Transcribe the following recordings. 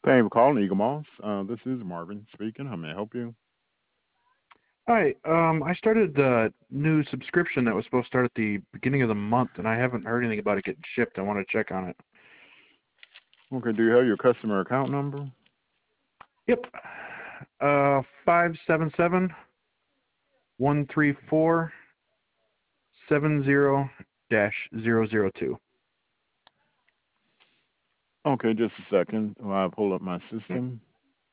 Thank you for calling Eagle Moss. This is Marvin speaking. How may I help you? Hi, I started the new subscription that was supposed to start at the beginning of the month, and I haven't heard anything about it getting shipped. I want to check on it. Okay, do you have your customer account number? Yep. 577-134-70-002. Okay, just a second while I pull up my Yep. system.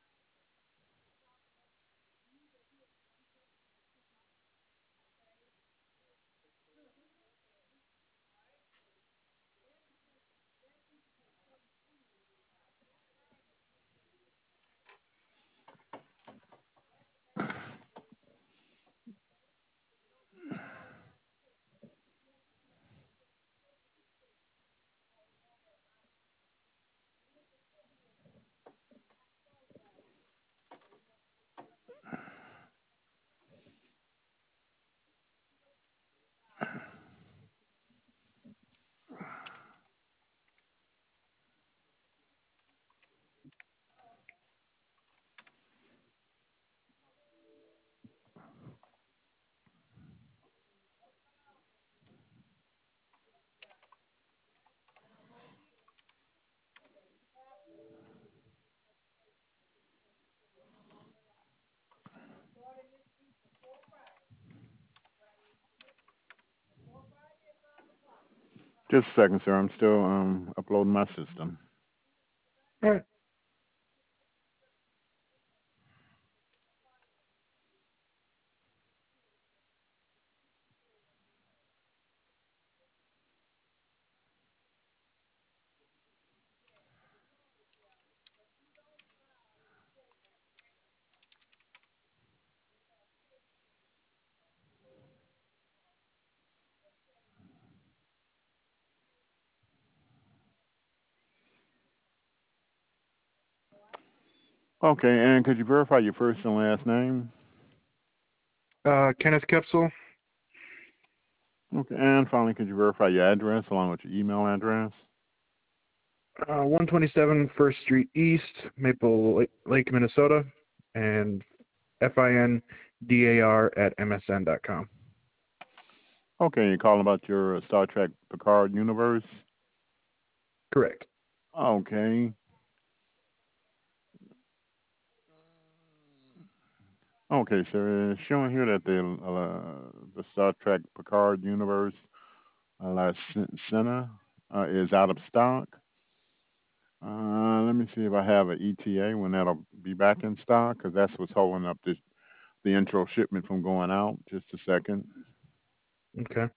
Just a second, sir. I'm still uploading my system. All right. Okay, and could you verify your first and last name? Kenneth Kepsel, Okay, and finally, could you verify your address along with your email address? 127 First Street East, Maple Lake, Minnesota, and FINDAR@MSN.com. Okay, you're calling about your Star Trek Picard universe? Correct. Okay. Okay, so it's showing here that the Star Trek Picard universe La Cena is out of stock. Let me see if I have an ETA when that'll be back in stock, because that's what's holding up the intro shipment from going out. Just a second. Okay.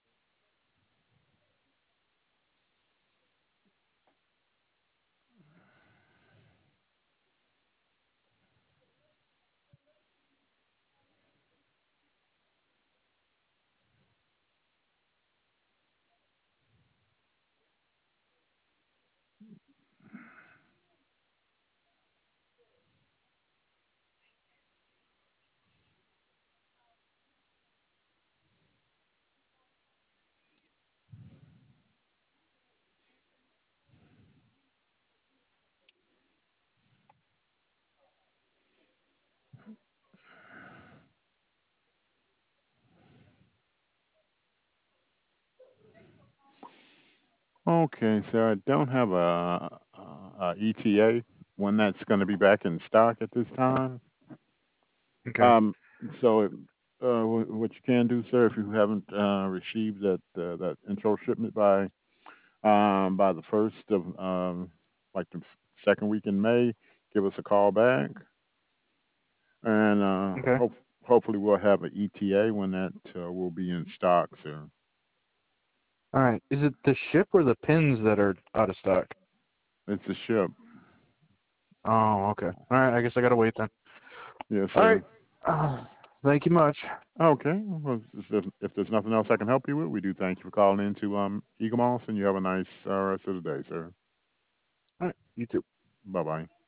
Okay, so I don't have a ETA when that's going to be back in stock at this time. Okay. Um, so what you can do, sir, if you haven't received that intro shipment by the first of like the second week in May, give us a call back, and Okay. hopefully we'll have an ETA when that will be in stock, sir. All right. Is it the ship or the pins that are out of stock? It's a ship. Oh, okay. All right. I guess I gotta wait then. Yes, All right. sir. Uh, Thank you much. Okay. Well, if there's nothing else I can help you with, we do thank you for calling in to Eagle Moss, and you have a nice rest of the day, sir. All right. You too. Bye bye.